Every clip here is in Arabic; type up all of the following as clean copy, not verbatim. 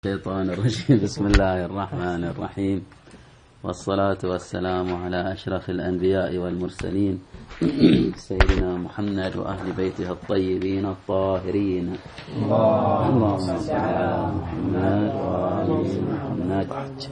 الشيطان الرجيم. بسم الله الرحمن الرحيم، والصلاة والسلام على أشرف الأنبياء والمرسلين سيدنا محمد وأهل بيته الطيبين الطاهرين. اللهم صل على محمد وآل محمد.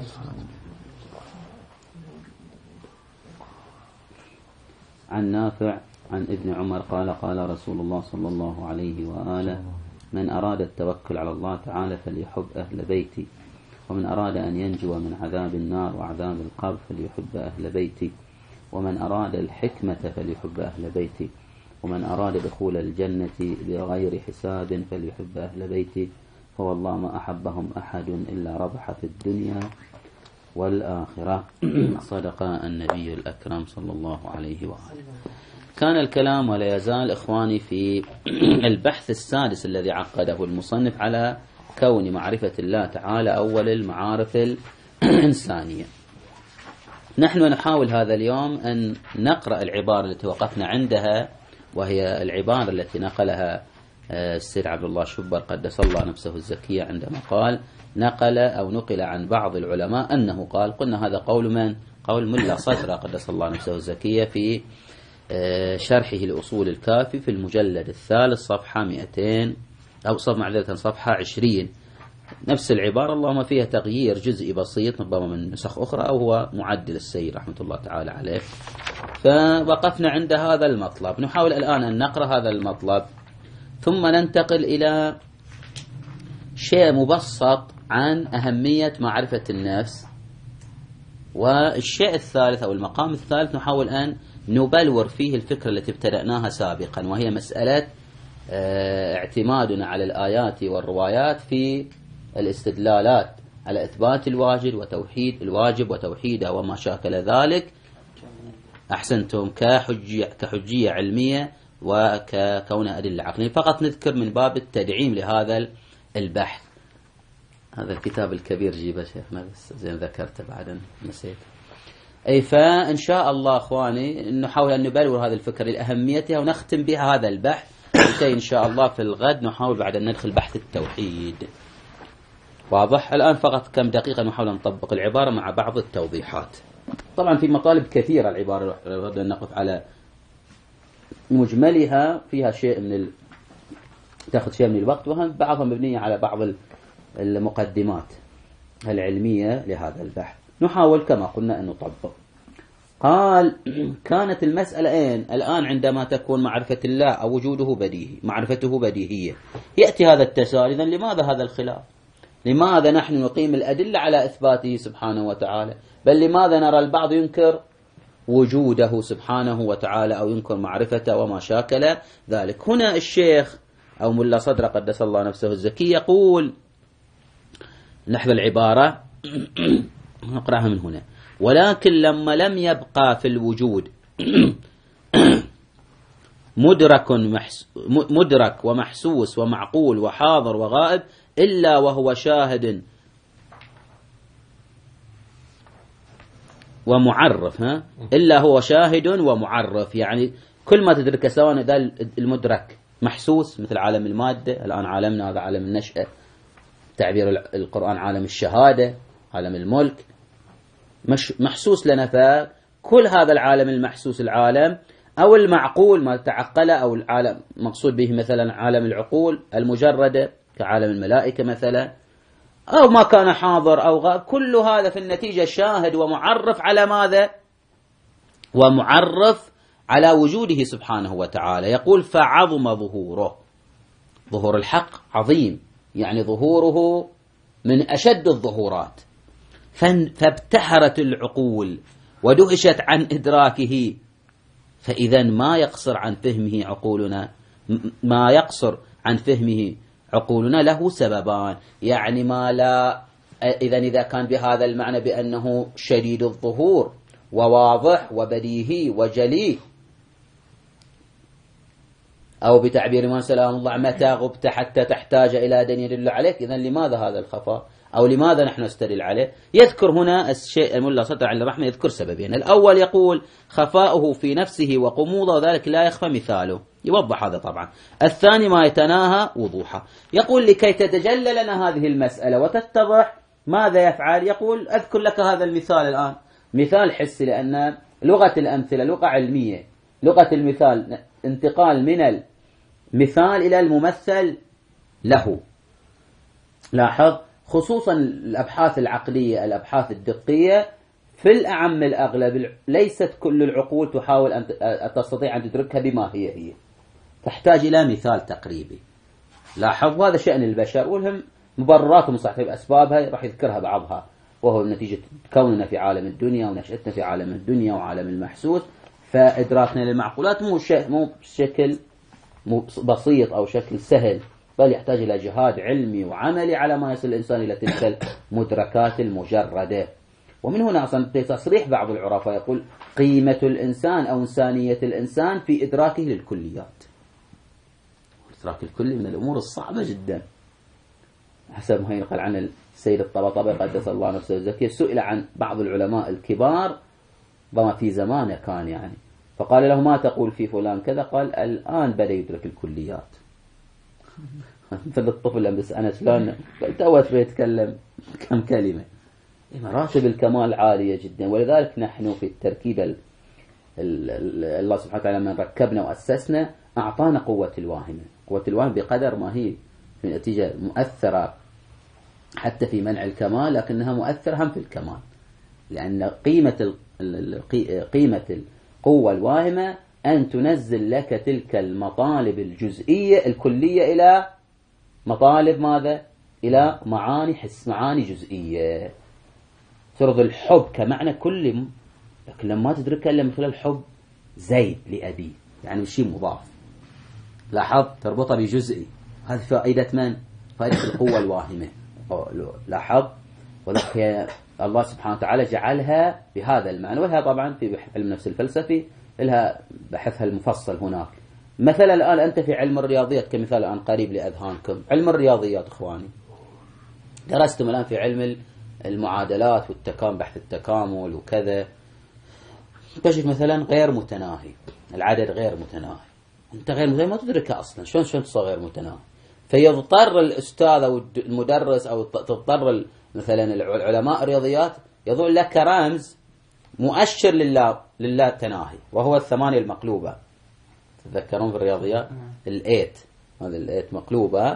عن نافع عن ابن عمر قال قال رسول الله صلى الله عليه وآله: من أراد التوكل على الله تعالى فليحب أهل بيتي، ومن أراد أن ينجو من عذاب النار وعذاب القبر فليحب أهل بيتي، ومن أراد الحكمة فليحب أهل بيتي، ومن أراد دخول الجنة بغير حساب فليحب أهل بيتي، فوالله ما أحبهم أحد إلا ربح في الدنيا والآخرة. صدق النبي الأكرم صلى الله عليه وآله. كان الكلام ولا يزال إخواني في البحث السادس الذي عقده المصنف على كون معرفة الله تعالى أول المعارف الإنسانية. نحن نحاول هذا اليوم أن نقرأ العبارة التي وقفنا عندها، وهي العبارة التي نقلها السيد عبد الله شبر قدس الله نفسه الزكية عندما قال نقل عن بعض العلماء أنه قال. قلنا هذا قول من؟ قول ملا صدرة قدس الله نفسه الزكية في شرحه لأصول الكافي في المجلد الثالث صفحة 200 أو صفحة 20. نفس العبارة اللهم فيها تغيير جزئي بسيط ربما من نسخ أخرى، أو هو معدل السيد رحمة الله تعالى عليه. فوقفنا عند هذا المطلب. نحاول الآن أن نقرأ هذا المطلب ثم ننتقل إلى شيء مبسط عن أهمية معرفة النفس. والشيء الثالث أو المقام الثالث نحاول أن نبلور فيه الفكرة التي ابتدأناها سابقا، وهي مسألة اعتمادنا على الآيات والروايات في الاستدلالات على إثبات الواجب وتوحيده وما شاكل ذلك. أحسنتم، كحجية علمية وكون أدلة عقلية. فقط نذكر من باب التدعيم لهذا البحث. هذا الكتاب الكبير جيبه شيخنا، بس زين ذكرته بعد نسيت. أي فإن شاء الله أخواني نحاول أن نبلور هذه الفكرة لأهميتها ونختم بها هذا البحث، لكي إن شاء الله في الغد نحاول بعد أن ندخل بحث التوحيد. واضح؟ الآن فقط كم دقيقة نحاول أن نطبق العبارة مع بعض التوضيحات. طبعا في مطالب كثيرة العبارة، نريد أن نقف على مجملها، فيها شيء من تأخذ شيء من الوقت، وهم بعضها مبنية على بعض المقدمات العلمية لهذا البحث. نحاول كما قلنا أن نطبق. قال كانت المسألة الآن عندما تكون معرفة الله أو وجوده بديهي، معرفته بديهية، يأتي هذا التساؤل: إذن لماذا هذا الخلاف؟ لماذا نحن نقيم الأدلة على إثباته سبحانه وتعالى، بل لماذا نرى البعض ينكر وجوده سبحانه وتعالى أو ينكر معرفته وما شاكل ذلك؟ هنا الشيخ أو ملا صدر قدس الله نفسه الزكي يقول، نحو العبارة نقرأها من هنا: ولكن لما لم يبقى في الوجود مدرك ومحسوس ومعقول وحاضر وغائب إلا وهو شاهد ومعرف، إلا هو شاهد ومعرف. يعني كل ما تدرك، سواء ذا المدرك محسوس مثل عالم المادة، الآن عالمنا هذا عالم النشأة، تعبير القرآن عالم الشهادة، عالم الملك محسوس لنا. فكل هذا العالم المحسوس، العالم أو المعقول ما تعقله، أو العالم مقصود به مثلا عالم العقول المجردة كعالم الملائكة مثلا، أو ما كان حاضر أو غائب، كل هذا في النتيجة شاهد ومعرف على ماذا؟ ومعرف على وجوده سبحانه وتعالى. يقول فعظم ظهوره، ظهور الحق عظيم، يعني ظهوره من أشد الظهورات. فابتحرت العقول ودهشت عن إدراكه. فإذا ما يقصر عن فهمه عقولنا له سببان. يعني ما لا إذا كان بهذا المعنى بأنه شديد الظهور وواضح وبديهي وجلي، أو بتعبير من سلام الله متى غبت حتى تحتاج إلى دين يدل عليك. إذن لماذا هذا الخفاء؟ أو لماذا نحن نستدل عليه؟ يذكر هنا الشيء الملا صدر على الرحمة، يذكر سببين. الأول يقول خفاؤه في نفسه وقموضه وذلك لا يخفى مثاله، يوضح هذا طبعا. الثاني ما يتناهى وضوحه. يقول لكي تتجلى لنا هذه المسألة وتتضح ماذا يفعل، يقول أذكر لك هذا المثال الآن، مثال حسي، لأن لغة الأمثلة لغة علمية. لغة المثال انتقال من المثال إلى الممثل له. لاحظ خصوصا الأبحاث العقلية، الأبحاث الدقية في الأعم الأغلب ليست كل العقول تحاول أن تستطيع أن تدركها بما هي تحتاج إلى مثال تقريبي. لاحظ هذا شأن البشر، ولهم مبرراتهم صحيح، أسبابها راح يذكرها بعضها، وهو نتيجة كوننا في عالم الدنيا ونشأتنا في عالم الدنيا وعالم المحسوس، فإدراكنا للمعقولات مو بشكل بسيط أو شكل سهل، بل يحتاج إلى جهاد علمي وعملي على ما يصل الإنسان إلى تلك المدركات المجردة. ومن هنا أصلا تصريح بعض العرفاء يقول قيمة الإنسان أو إنسانية الإنسان في إدراكه للكليات. إدراك الكلي من الأمور الصعبة جدا، حسب ما ينقل عن السيد الطباطبائي قدس الله نفسه الزكية، سئل عن بعض العلماء الكبار بما في زمانه كان يعني، فقال له ما تقول في فلان كذا؟ قال الآن بدأ يدرك الكليات. مثل الطفل لما أنا شلون توت بيتكلم كم كلمة. مراتب الكمال عالية جدا، ولذلك نحن في التركيب الله سبحانه وتعالى من ركبنا وأسسنا أعطانا قوة الواهمة. قوة الواهمة بقدر ما هي في النتيجة مؤثرة حتى في منع الكمال، لكنها مؤثرة هم في الكمال، لأن قيمة القوة الواهمة أن تنزل لك تلك المطالب الجزئية الكلية إلى مطالب ماذا؟ إلى معاني حس، معاني جزئية. ترضى الحب كمعنى كلي، لكن لما تدركها إلا من خلال حب زيد لأبي، يعني شيء مضاف. لاحظ تربطها بجزئي، هذه فائدة من؟ فائدة القوة الواهمة. لاحظ، وذلك الله سبحانه وتعالى جعلها بهذا المعنى، ولها طبعا في علم النفس الفلسفي لها بحثها المفصل هناك. مثلا الآن أنت في علم الرياضيات كمثال الآن قريب لأذهانكم، علم الرياضيات إخواني، درستم الآن في علم المعادلات والتكامل، بحث التكامل وكذا، تجد مثلا غير متناهي، العدد غير متناهي، أنت غير متناهي ما تدركها أصلا، شلون تصير غير متناهي؟ فيضطر الأستاذ أو المدرس أو تضطر مثلا العلماء الرياضيات يضع لك رمز مؤشر لله تناهي، وهو الثمانية المقلوبة. تذكرون في الرياضيات الإيت، هذا الإيت مقلوبة.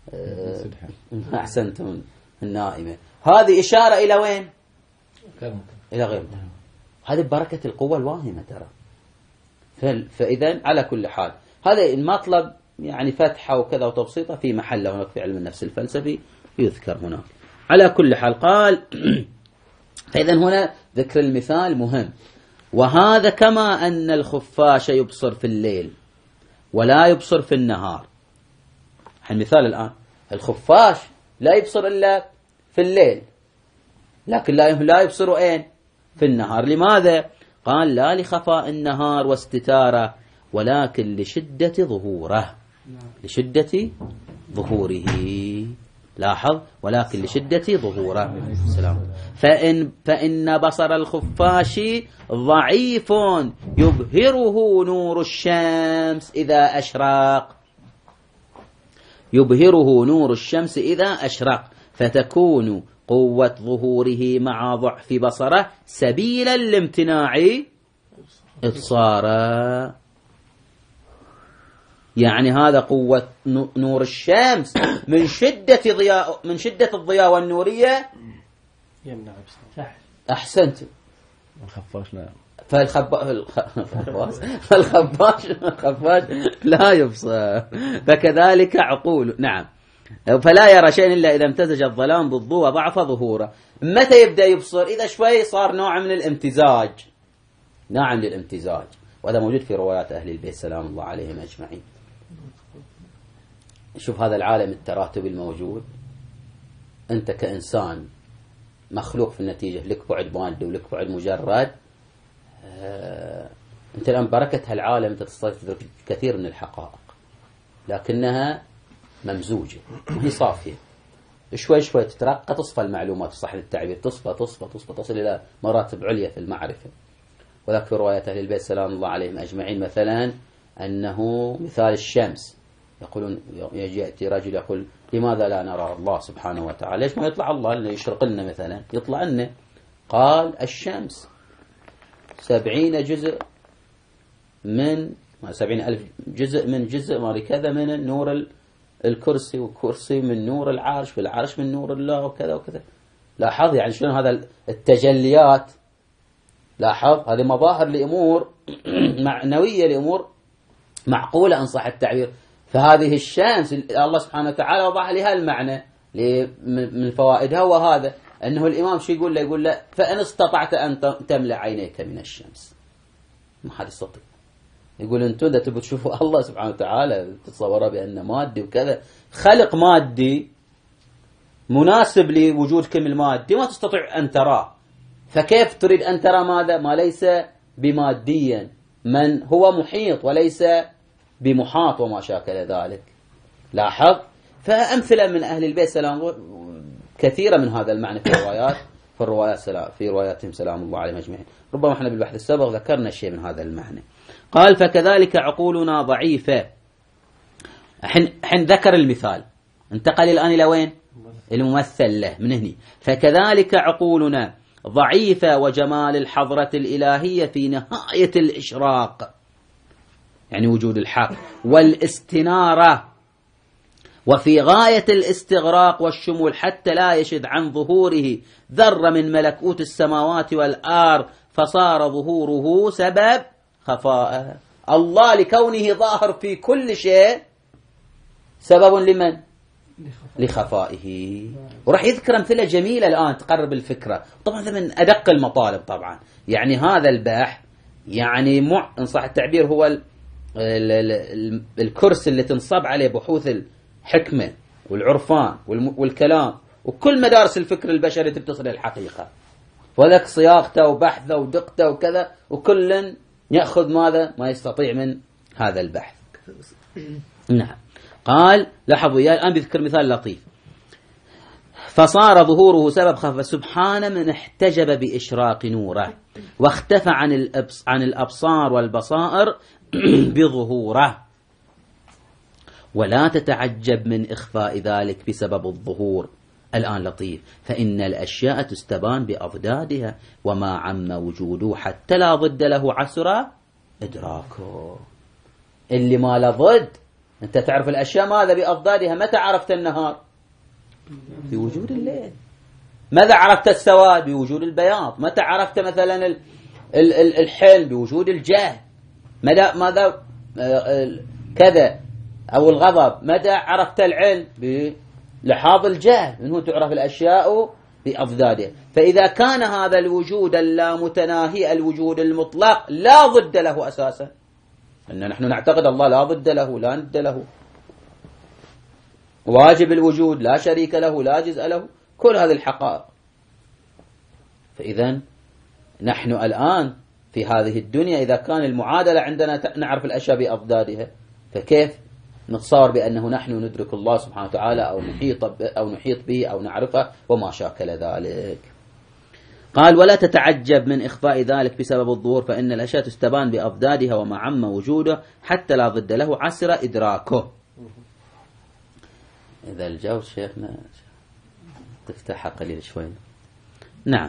أحسنتم النائمة، هذه إشارة إلى وين؟ إلى غير متناهي. هذه بركة القوة الواهمة ترى. فإذا على كل حال هذا المطلب يعني فتحة وكذا وتبسيطة في محله هناك في علم النفس الفلسفي يذكر هناك. على كل حال قال فإذا هنا ذكر المثال مهم. وهذا كما أن الخفاش يبصر في الليل ولا يبصر في النهار. المثال الآن الخفاش لا يبصر إلا في الليل، لكن لا يبصر أين؟ في النهار. لماذا؟ قال لا لخفاء النهار واستتاره، ولكن لشدة ظهوره، لشدة ظهوره. لاحظ، ولكن لشدة ظهوره. سلام. فإن بصر الخفاش ضعيف يبهره نور الشمس إذا أشرق، يبهره نور الشمس إذا أشرق، فتكون قوة ظهوره مع ضعف بصره سبيلا لامتناع إبصاره. يعني هذا قوة نور الشمس من شدة الضياء والنورية يمنع إبصاره. أحسنت. الخفاش نعم. فالخفاش لا يبصر، فكذلك عقول نعم، فلا يرى شيئا إلا إذا امتزج الظلام بالضوء وضعف ظهوره. متى يبدأ يبصر؟ إذا شوي صار نوع من الامتزاج، نوع من الامتزاج، وهذا موجود في روايات أهل البيت سلام الله عليهم أجمعين. شوف هذا العالم التراتبي الموجود، أنت كإنسان مخلوق في النتيجة، لك بعد مادي ولك بعد مجرد. أنت الآن بركة هالعالم أنت تستطيع تدرك كثير من الحقائق، لكنها ممزوجة وهي صافية، شوي شوي تترقى تصفى المعلومات، صح التعبير، تصل إلى مراتب عليا في المعرفة. وذلك في روايات أهل البيت سلام الله عليهم أجمعين مثلا أنه مثال الشمس، يقولون يأتي رجل يقول لماذا لا نرى الله سبحانه وتعالى؟ ليش ما يطلع الله لنا يشرق لنا مثلا، يطلع لنا؟ قال الشمس 70 جزء من 70,000 جزء من جزء ما كذا من نور الكرسي، والكرسي من نور العرش، والعرش من نور الله، وكذا وكذا. لاحظ يعني شلون هذا التجليات، لاحظ هذه مظاهر لأمور معنوية، لأمور معقولة إن صح التعبير. فهذه الشمس الله سبحانه وتعالى وضع لها المعنى من فوائدها، وهذا أنه الإمام شو يقول له؟ يقول له فإن استطعت أن تملأ عينيك من الشمس، ما حد يستطيع. يقول أنتم إذا تبوا تشوفوا الله سبحانه وتعالى تتصوره بأنه مادي وكذا، خلق مادي مناسب لوجودكم المادي ما تستطيع أن تراه، فكيف تريد أن ترى ماذا؟ ما ليس بماديا، من هو محيط وليس بمحاط وما شاكل ذلك. لاحظ، فأمثلة من أهل البيت سلام كثيرة من هذا المعنى في رواياتهم سلام الله عليهم أجمعين. ربما احنا بالبحث السابق ذكرنا شيء من هذا المعنى. قال فكذلك عقولنا ضعيفة. حين ذكر المثال انتقل الآن إلى وين؟ الممثل له من هنا. فكذلك عقولنا ضعيفة وجمال الحضرة الإلهية في نهاية الإشراق، يعني وجود الحق والاستنارة، وفي غاية الاستغراق والشمول، حتى لا يشد عن ظهوره ذرة من ملكوت السماوات والأرض، فصار ظهوره سبب خفاء الله، لكونه ظاهر في كل شيء سبب لمن؟ لخفائه. وراح يذكر أمثلة جميلة الآن تقرب الفكرة. طبعا هذا من أدق المطالب طبعا، يعني هذا البحث يعني إن صح التعبير هو الكرسي اللي تنصب عليه بحوث الحكمة والعرفان والكلام وكل مدارس الفكر البشري تتصل الحقيقة، وذلك صياغته وبحثه ودقته وكذا، وكل يأخذ ماذا؟ ما يستطيع من هذا البحث. نعم. قال لاحظوا يا الآن بذكر مثال لطيف. فصار ظهوره سبب خفة، سبحان من احتجب بإشراق نوره واختفى عن الأبصار والبصائر بظهوره. ولا تتعجب من إخفاء ذلك بسبب الظهور. الآن لطيف، فإن الأشياء تستبان بأضدادها، وما عم وجوده حتى لا ضد له عسر إدراكه. اللي ما له ضد، أنت تعرف الأشياء ماذا بأضدادها؟ متى عرفت النهار؟ في وجود الليل. ماذا عرفت السواد؟ بوجود البياض. متى عرفت مثلا الحلم؟ بوجود الجهل. ماذا كذا أو الغضب؟ متى عرفت العلم؟ بلحاظ الجهل. من هو تعرف الأشياء بأضدادها. فإذا كان هذا الوجود اللامتناهي الوجود المطلق لا ضد له أساسا، أن نحن نعتقد الله لا ضد له لا ند له، واجب الوجود، لا شريك له لا جزء له، كل هذه الحقائق. فإذا نحن الآن في هذه الدنيا إذا كان المعادلة عندنا نعرف الأشياء بأضدادها، فكيف نتصور بأنه نحن ندرك الله سبحانه وتعالى أو نحيط به أو نعرفه وما شاكل ذلك. قال ولا تتعجب من إخفاء ذلك بسبب الظهور، فإن الأشياء تستبان بأضدادها وما عم وجوده حتى لا ضد له عسر إدراكه. إذا الجو شيخنا تفتحها قليل شوي. نعم.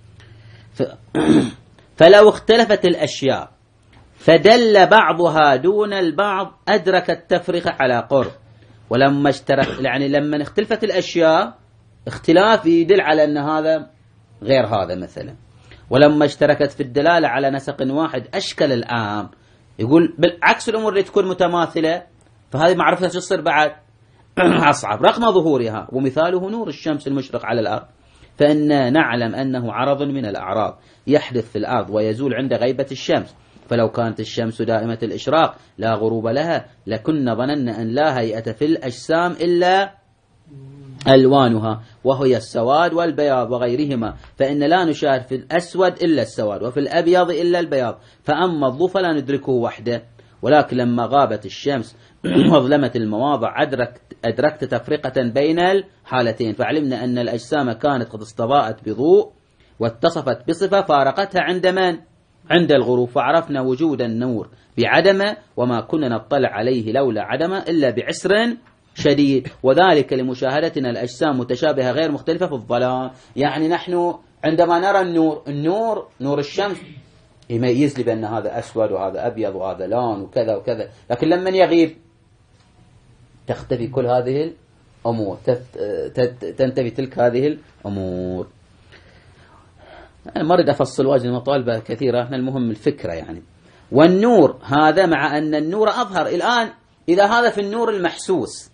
فلو اختلفت الأشياء فدل بعضها دون البعض أدرك التفرقة على قرب. ولما يعني لما اختلفت الأشياء اختلاف يدل على أن هذا غير هذا مثلا. ولما اشتركت في الدلالة على نسق واحد أشكل العام. يقول بالعكس الأمور اللي تكون متماثلة فهذه معرفتها تصير بعد أصعب رغم ظهورها. ومثاله نور الشمس المشرق على الأرض، فإن نعلم أنه عرض من الأعراض يحدث في الأرض ويزول عند غيبة الشمس. فلو كانت الشمس دائمة الإشراق لا غروب لها لكنا ظننا أن لا هيئة في الأجسام إلا ألوانها، وهي السواد والبياض وغيرهما، فإن لا نشاهد في الأسود إلا السواد وفي الأبيض إلا البياض. فأما الضوء فلا ندركه وحده، ولكن لما غابت الشمس وظلمت المواضع أدركت تفرقة بين الحالتين، فعلمنا أن الأجسام كانت قد استضاءت بضوء واتصفت بصفة فارقتها عند من؟ عند الغروب، فعرفنا وجود النور بعدمه وما كنا نطلع عليه لولا عدمه إلا بعسر شديد، وذلك لمشاهدتنا الأجسام متشابهة غير مختلفة في الظلام. يعني نحن عندما نرى النور نور الشمس يميز لي بأن هذا أسود وهذا أبيض وهذا لون وكذا وكذا، لكن لما يغيب تختفي كل هذه الأمور، تنتفي تلك هذه الأمور. أنا ما أريد أفصل واجد مطالبة كثيرة، احنا المهم الفكرة يعني. والنور هذا مع أن النور أظهر الآن، إذا هذا في النور المحسوس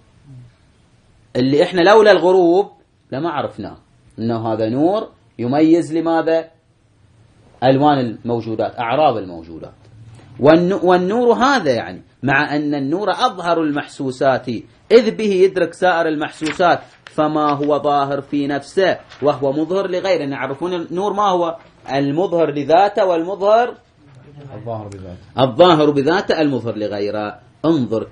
اللي احنا لولا الغروب لما عرفناه أنه هذا نور يميز لماذا؟ ألوان الموجودات، أعراض الموجودات. والنور هذا يعني مع أن النور أظهر المحسوسات إذ به يدرك سائر المحسوسات، فما هو ظاهر في نفسه وهو مظهر لغيره. نعرفون النور ما هو؟ المظهر لذاته والمظهر الظاهر بذاته المظهر لغيره. انظر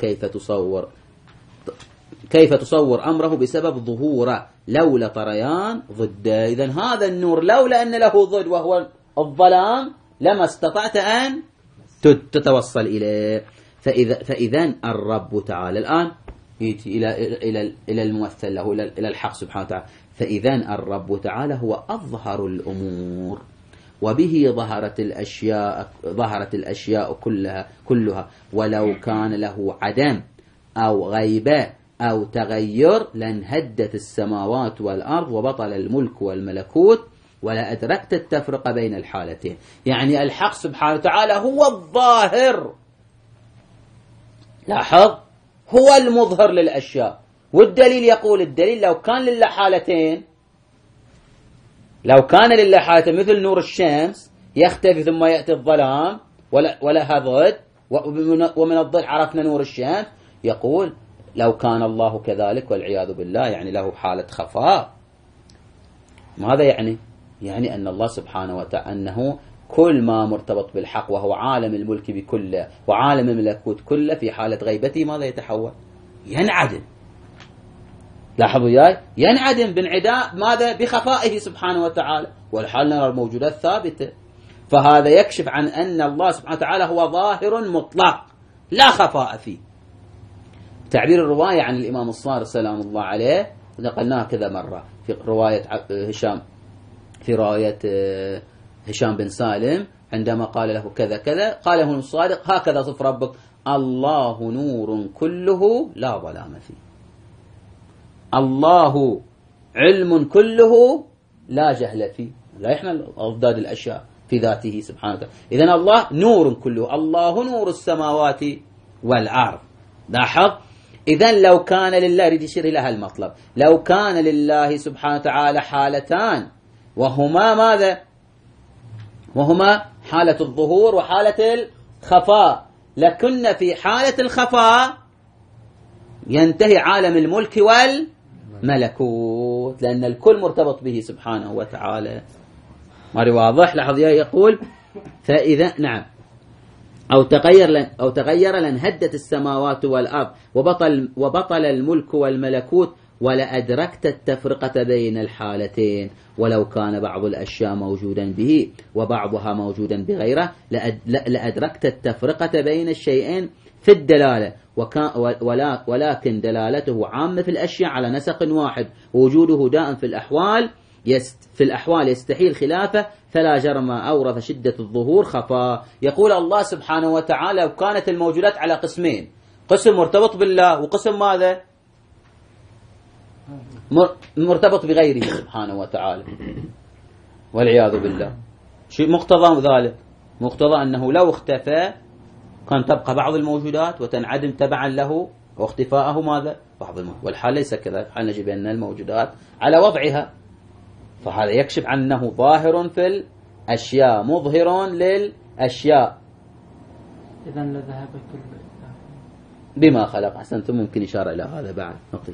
كيف تصور أمره بسبب ظهوره لولا طريان ضده. إذن هذا النور لولا أن له ضد وهو الظلام لما استطعت أن تتوصل إليه. فإذن الرب تعالى الآن يأتي إلى الممثل له، إلى الحق سبحانه وتعالى. فإذن الرب تعالى هو أظهر الأمور، وبه ظهرت الأشياء كلها، ولو كان له عدم أو غيبة أو تغير لانهدت السماوات والأرض وبطل الملك والملكوت ولا أدركت التفرقة بين الحالتين. يعني الحق سبحانه وتعالى هو الظاهر، لاحظ، هو المظهر للأشياء. والدليل يقول الدليل لو كان لله حالتين، مثل نور الشمس يختفي ثم يأتي الظلام ولها ضد، ومن الضد عرفنا نور الشمس، يقول لو كان الله كذلك والعياذ بالله يعني له حالة خفاء. ماذا يعني؟ يعني أن الله سبحانه وتعالى أنه كل ما مرتبط بالحق وهو عالم الملك بكله وعالم الملكوت كله في حالة غيبته ماذا يتحول؟ ينعدم. لاحظوا وياي، ينعدم بانعداء ماذا؟ بخفائه سبحانه وتعالى، والحال نرى الموجودات ثابتة. فهذا يكشف عن أن الله سبحانه وتعالى هو ظاهر مطلق لا خفاء فيه. تعبير الرواية عن الإمام الصادق سلام الله عليه نقلناها كذا مرة في رواية هشام بن سالم عندما قال له كذا كذا، قال له الصادق هكذا صف ربك: الله نور كله لا ظلام فيه، الله علم كله لا جهل فيه، لا يحمل أضداد الأشياء في ذاته سبحانه وتعالى. إذن الله نور كله، الله نور السماوات والأرض. لاحظ، إذن لو كان لله، يريد يشير إلى هالمطلب، لو كان لله سبحانه وتعالى حالتان وهما ماذا؟ وهما حالة الظهور وحالة الخفاء، لكن في حالة الخفاء ينتهي عالم الملك والملكوت، لأن الكل مرتبط به سبحانه وتعالى. ماري واضح؟ لاحظ يقول فإذا نعم أو تغير لانهدت السماوات والأرض وبطل الملك والملكوت ولأدركت التفرقة بين الحالتين، ولو كان بعض الأشياء موجودا به وبعضها موجودا بغيره لأدركت التفرقة بين الشيئين في الدلالة، ولكن دلالته عامة في الأشياء على نسق واحد، ووجوده دائم في الأحوال يستحيل خلافه، فلا جرم أورث شدة الظهور خفاء. يقول الله سبحانه وتعالى وكانت الموجودات على قسمين، قسم مرتبط بالله وقسم ماذا؟ مرتبط بغيره سبحانه وتعالى والعياذ بالله. شيء مقتضى ذلك، مقتضى أنه لو اختفى كان تبقى بعض الموجودات وتنعدم تبعا له، واختفاءه ماذا؟ بعض الموجودات. والحال ليس كذلك، حال نجد أن الموجودات على وضعها، فهذا يكشف عنه ظاهر في الأشياء مظهر للأشياء. إذا لذهب كل بما خلق. أحسنتم، ممكن إشارة إلى هذا بعد نطيف.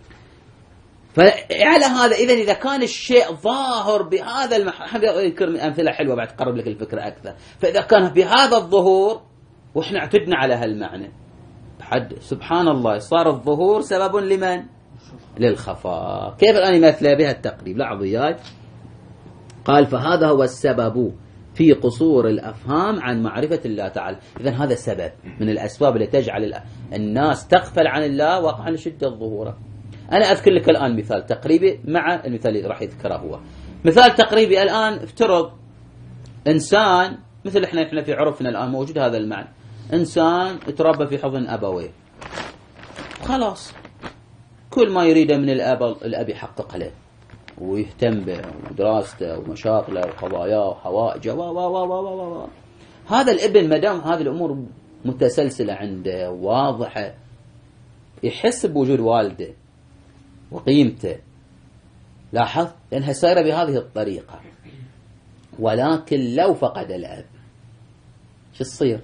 فعلى هذا إذا كان الشيء ظاهر بهذا يذكر من أمثلة حلوة بعد تقرب لك الفكرة أكثر. فإذا كان بهذا الظهور وإحنا اعتدنا على هالمعنى. حد سبحان الله صار الظهور سبب لمن؟ للخفاء. كيف الآن يمثل بها التقريب؟ لاحظوا وياي، قال فهذا هو السبب في قصور الأفهام عن معرفة الله تعالى. إذن هذا سبب من الأسباب التي تجعل الناس تغفل عن الله وعن شدة الظهور. أنا أذكر لك الآن مثال تقريبي مع المثال اللي راح يذكره هو. مثال تقريبي الآن، افترض إنسان مثل إحنا في عرفنا الآن موجود هذا المعنى، إنسان تربى في حضن أبويه، خلاص كل ما يريده من الأب يحقق له ويهتم به ودراسته ومشاغله وقضاياه وحوائجه و هذا الابن ما دام هذه الأمور متسلسلة عنده واضحة يحس بوجود والده وقيمته. لاحظ لأنها سايرة بهذه الطريقة. ولكن لو فقد الأب شو تصير؟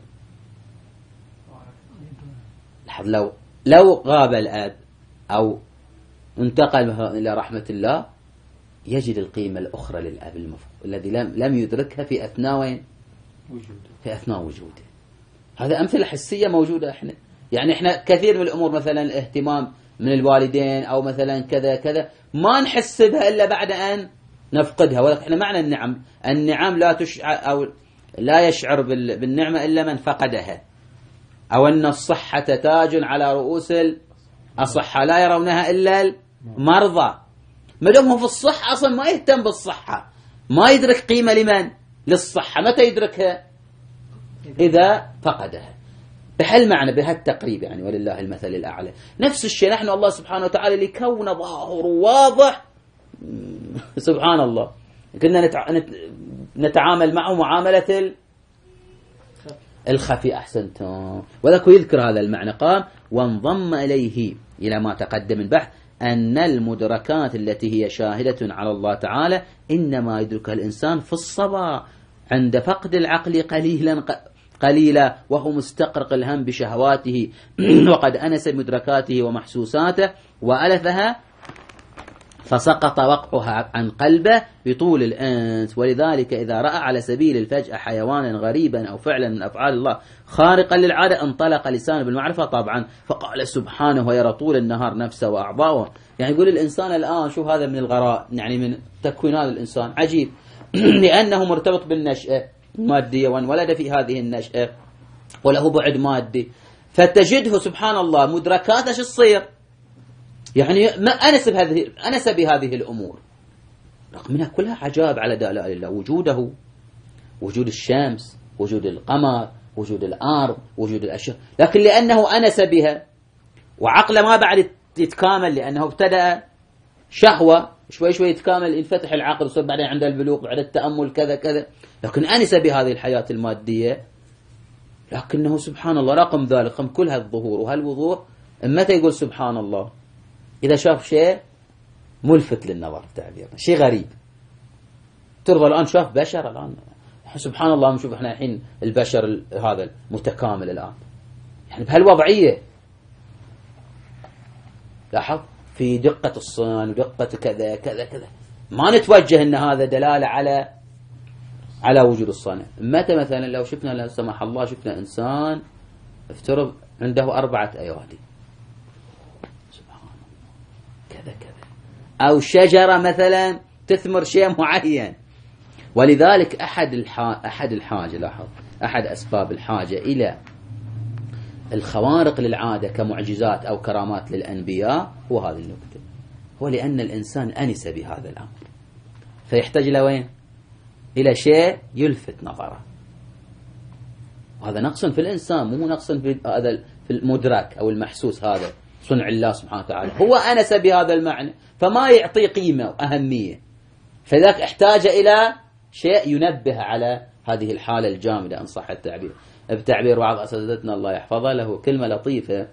لاحظ لو غاب الأب أو انتقل إلى رحمة الله يجد القيمة الأخرى للأب الذي لم يدركها في أثناء وجوده. هذا أمثلة حسية موجودة. احنا كثير من الأمور مثلا الاهتمام من الوالدين أو مثلا كذا كذا ما نحس بها إلا بعد أن نفقدها. ولكن احنا معنى النعم لا تشعر أو لا يشعر بالنعمة إلا من فقدها، أو أن الصحة تاج على رؤوس الأصحة لا يرونها إلا المرضى. ما دام هو في الصحة أصلا ما يهتم بالصحة، ما يدرك قيمة لمن؟ للصحة. متى يدركها؟ إذا فقدها. بهالمعنى بهالتقريب يعني ولله المثل الأعلى. نفس الشيء نحن الله سبحانه وتعالى لكون ظاهر واضح سبحان الله كنا نتعامل معه معاملة الخفي. أحسنتم. وذاك يذكر هذا المعنى قال وانضم إليه إلى ما تقدم البحث أن المدركات التي هي شاهدة على الله تعالى إنما يدركها الإنسان في الصبا عند فقد العقل قليلا وهو مستقرق الهم بشهواته وقد أنس مدركاته ومحسوساته وألفها فسقط وقعها عن قلبه بطول الأنس. ولذلك إذا رأى على سبيل الفجأة حيوانا غريبا أو فعلا من أفعال الله خارقا للعادة انطلق لسانه بالمعرفة طبعا فقال سبحانه ويرى طول النهار نفسه وأعضاءه. يعني يقول الإنسان الآن شوف هذا من الغراء يعني من تكوينات الإنسان عجيب لأنه مرتبط بالنشأة المادية وانولد في هذه النشأة وله بعد مادي فتجده سبحان الله مدركاته شو تصير يعني ما أنس بهذه الأمور رغم أنها كلها عجائب على دلائل الله. وجوده، وجود الشمس، وجود القمر، وجود الأرض، وجود الأشياء، لكن لأنه أنس بها وعقله ما بعد يتكامل لأنه ابتدأ شهوة شوي شوي يتكامل ينفتح العقل وصار بعدين عند البلوغ بعد التأمل كذا كذا، لكن أنس بهذه الحياة المادية. لكنه سبحان الله رقم ذلك رقم كل هالظهور وهالوضوح متى يقول سبحان الله؟ إذا شاف شيء ملفت للنظر تعبير شيء غريب. ترضى الآن شاف بشر الآن سبحان الله نشوف احنا الحين البشر هذا المتكامل الآن يعني بهالوضعية لاحظ في دقة الصنع ودقة كذا كذا كذا ما نتوجه ان هذا دلالة على وجود الصنع. متى مثلا لو شفنا لا سمح الله شفنا إنسان افترض عنده 4 أيادي سبحان الله كذا كذا أو شجرة مثلا تثمر شيء معين. ولذلك أحد الحاجة لاحظ أحد أسباب الحاجة إلى الخوارق للعادة كمعجزات أو كرامات للأنبياء هو هذه النقطة، هو لأن الإنسان أنس بهذا الأمر فيحتاج إلى وين؟ إلى شيء يلفت نظره. وهذا نقص في الإنسان مو نقص في هذا في المدرك أو المحسوس هذا صنع الله سبحانه وتعالى. هو أنس بهذا المعنى فما يعطي قيمة وأهمية فذاك احتاج إلى شيء ينبه على هذه الحالة الجامدة إن صح التعبير. بتعبير بعض أساتذتنا الله يحفظه له كلمة لطيفة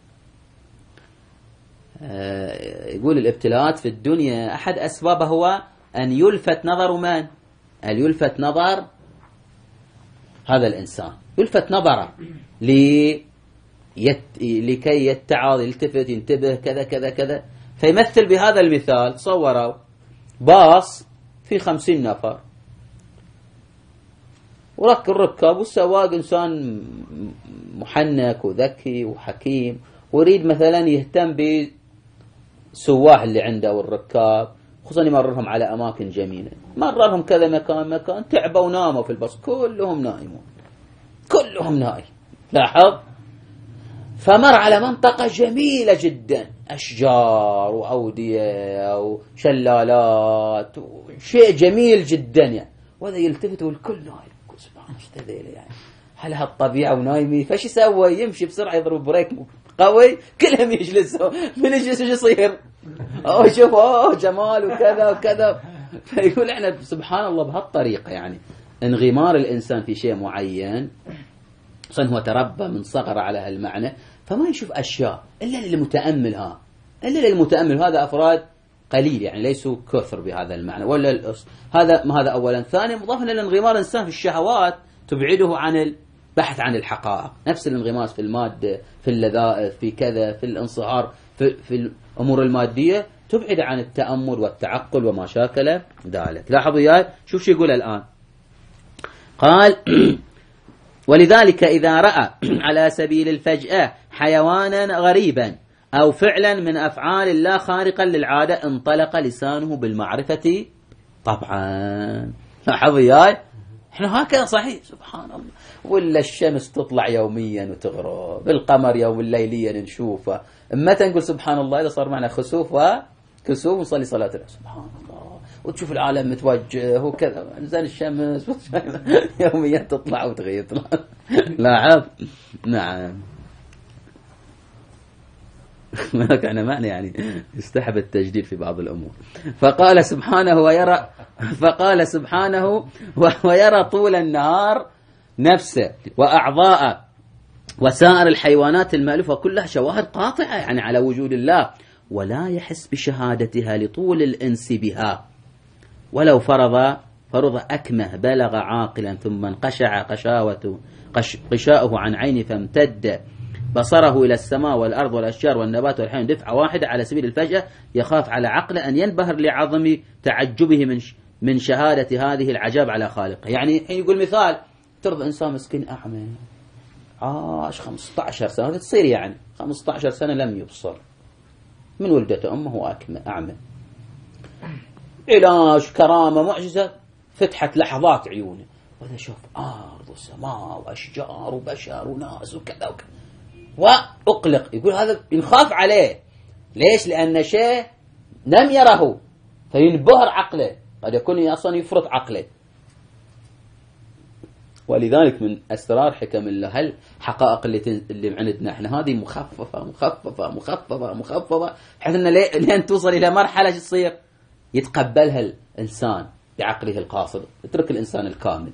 يقول الابتلاءات في الدنيا أحد أسبابه هو أن يلفت نظر من؟ أن يلفت نظر هذا الإنسان يلفت نظره لكي يتعظ يلتفت ينتبه كذا كذا كذا. فيمثل بهذا المثال تصوروا باص في 50 نفر الركاب والسواق إنسان محنك وذكي وحكيم، ويريد مثلا يهتم بسواح اللي عنده والركاب، خصوصا يمررهم على أماكن جميلة، مررهم كذا مكان تعبوا وناموا في الباص، كلهم نائمون، كلهم نائم. لاحظ، فمر على منطقة جميلة جدا، أشجار وأودية وشلالات وشيء جميل جدا يعني، وهذا يلتفت والكل نايم. سبحان الله يعني، هل هالطبيعة ونايمين؟ فش يسوي؟ يمشي بسرعة يضرب بريك قوي، كلهم يجلسوا، من يجلس وش يصير؟ شوف جمال وكذا وكذا. فيقول احنا سبحان الله بهالطريقة يعني انغمار الإنسان في شيء معين، صن هو تربى من صغر على هالمعنى، فما يشوف أشياء إلا للمتأمل. إلا للمتأمل، هذا أفراد قليل يعني، ليسوا كثر بهذا المعنى ولا هذا أولا. ثانيا، مضافا إلى انغمار الإنسان في الشهوات تبعده عن البحث عن الحقائق، نفس الانغماس في المادة، في اللذائذ، في كذا، في الانصهار في الأمور المادية، تبعد عن التأمل والتعقل وما شاكل ذلك. لاحظوا ياي شوف شو يقول الآن، قال ولذلك إذا رأى على سبيل الفجأة حيوانا غريبا أو فعلا من أفعال الله خارقا للعادة انطلق لسانه بالمعرفة طبعا. لاحظوا ياي، احنا هكذا صحيح سبحان الله، ولا الشمس تطلع يوميا وتغرب، القمر يوم ليليا نشوفه، متى نقول سبحان الله؟ إذا صار معنا خسوف وكسوف ونصلي صلاة العشاء سبحان الله، وتشوف العالم متوجه وكذا، زين الشمس يوميا تطلع وتغيب. لاحظ، نعم. كان معنى يعني يستحب التجديد في بعض الأمور. فقال سبحانه ويرى طول النهار نفسه وأعضاء وسائر الحيوانات المألوفة كلها شواهد قاطعة يعني على وجود الله، ولا يحس بشهادتها لطول الإنس بها، ولو فرض أكمه بلغ عاقلا ثم انقشع غشاؤه عن عينه فامتد بصره إلى السماء والأرض والأشجار والنبات والحيوان دفعة واحدة على سبيل الفجأة، يخاف على عقله أن ينبهر لعظم تعجبه من شهادة هذه العجاب على خالقه. يعني يقول مثال، ترضى إنسان مسكين أعمى عاش 15 سنة، هذا تصير يعني 15 سنة لم يبصر، من ولدته أمه أعمى، علاج كرامة معجزة، فتحت لحظات عيونه، وهذا شوف أرض وسماء وأشجار وبشر وناس وكذا وكذا، وأقلق. يقول هذا ينخاف عليه، ليش؟ لأن شيء لم يره فينبهر عقله، قد يكون أصلا يفرط عقله. ولذلك من أسرار حكم الله هل حقائق اللي عندنا احنا هذه مخففة مخففة مخففة مخففة، بحيث أن لين توصل إلى مرحلة تصير يتقبلها الإنسان بعقله القاصر، يترك الإنسان الكامل.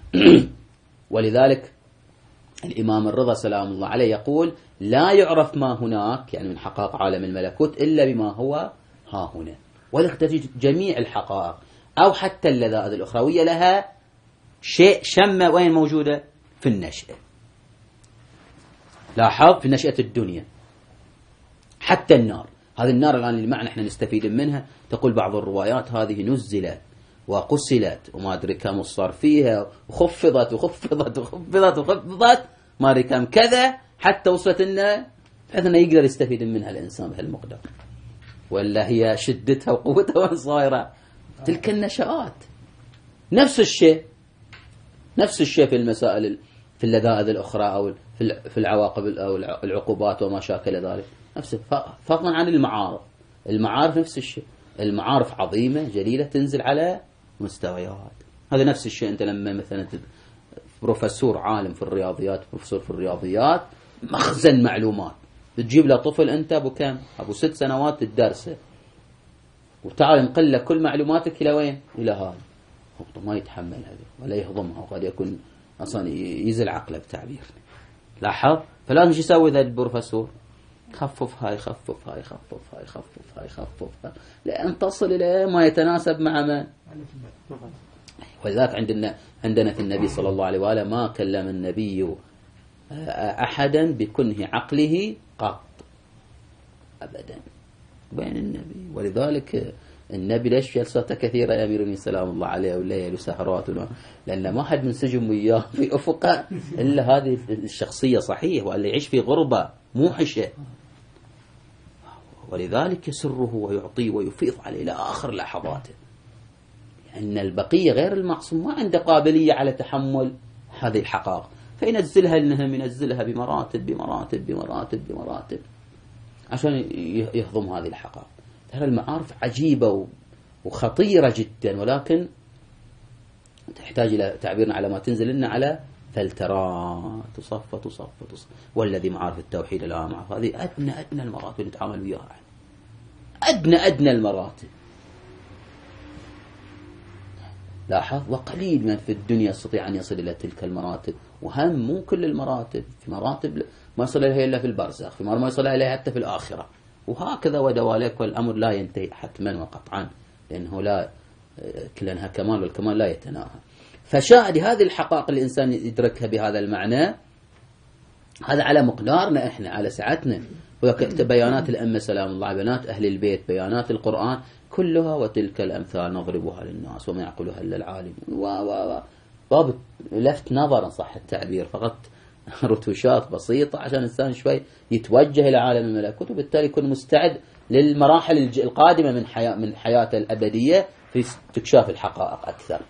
ولذلك الإمام الرضا سلام الله عليه يقول لا يعرف ما هناك يعني من حقائق عالم الملكوت إلا بما هو ها هنا. ولذلك تجد جميع الحقائق أو حتى اللذائذ الأخروية لها شيء شمة وين موجودة؟ في النشأة. لاحظ، في نشأة الدنيا. حتى النار، هذه النار الآن اللي معنا احنا نستفيد منها، تقول بعض الروايات هذه نزلت وقسلت وما أدري كم صار فيها، وخفضت وخفضت وخفضت وخفضت ما أدري كم كذا، حتى وصلت لنا بحيث أنه يقدر يستفيد منها الإنسان بهالمقدار. ولا هي شدتها وقوتها وين صايرة؟ تلك النشآت. نفس الشيء في المسائل، في اللذائذ الأخرى أو في العواقب أو العقوبات وما شاكل ذلك، نفس فضلا عن المعارف نفس الشيء. المعارف عظيمة جليلة تنزل على مستويات. هذا نفس الشيء أنت لما مثلا بروفيسور عالم في الرياضيات، بروفيسور في الرياضيات، مخزن معلومات، تجيب له طفل أنت أبو كم؟ أبو 6 سنوات تدرسه، وتعال نقل لك كل معلوماتك إلى وين؟ إلى هذا، ما يتحمل هذا ولا يهضمها، وقد يكون أصلا يزل عقله بتعبير. لاحظ، فلازم شو يسوي ذا البروفيسور؟ خفف هاي خفف هاي خفف هاي خفف هاي خفف لأن تصل إلى ما يتناسب مع من. ولذلك عندنا في النبي صلى الله عليه وآله ما كلم النبي أحدا بكنه عقله قط أبدا بين النبي. ولذلك النبي ليش جلساته كثيرة يا أمير المؤمنين سلام الله عليه والليل وسهرات لأن ما حد منسجم وياه في أفقه إلا هذه الشخصية صحيح، وأن يعيش في غربة موحشة، ولذلك يسره ويعطيه ويفيض عليه إلى آخر لحظاته. لأن البقية غير المعصوم ما عنده قابلية على تحمل هذه الحقائق، فينزلها لهم، ينزلها بمراتب بمراتب بمراتب بمراتب عشان يهضم هذه الحقائق. ترى المعارف عجيبة وخطيرة جدا، ولكن تحتاج إلى تعبيرنا على ما تنزل لنا على فلترات تصفى تصفى تصفى. والذي معارف التوحيد الآن معرفة هذه أدنى المراتب اللي نتعامل وياها، يعني أدنى المراتب. لاحظ، وقليل من في الدنيا يستطيع أن يصل إلى تلك المراتب، وهم مو كل المراتب، في مراتب ما يصل إليها إلا في البرزخ، في ما يصل إليها حتى في الآخرة، وهكذا ودواليك. والأمر لا ينتهي حتما وقطعا، لأنه لا كلها كمال، والكمال لا يتناهى. فشاهد هذه الحقائق الإنسان يدركها بهذا المعنى، هذا على مقدارنا إحنا، على سعتنا. بيانات الأمة سلام الله، بيانات أهل البيت، بيانات القرآن كلها، وتلك الأمثال نضربها للناس وما يعقلها إلا العالم. باب لفت نظر إن صح التعبير، فقط رتوشات بسيطة عشان الإنسان شوي يتوجه إلى عالم الملكوت، وبالتالي يكون مستعد للمراحل القادمة من حياته الأبدية في استكشاف الحقائق أكثر.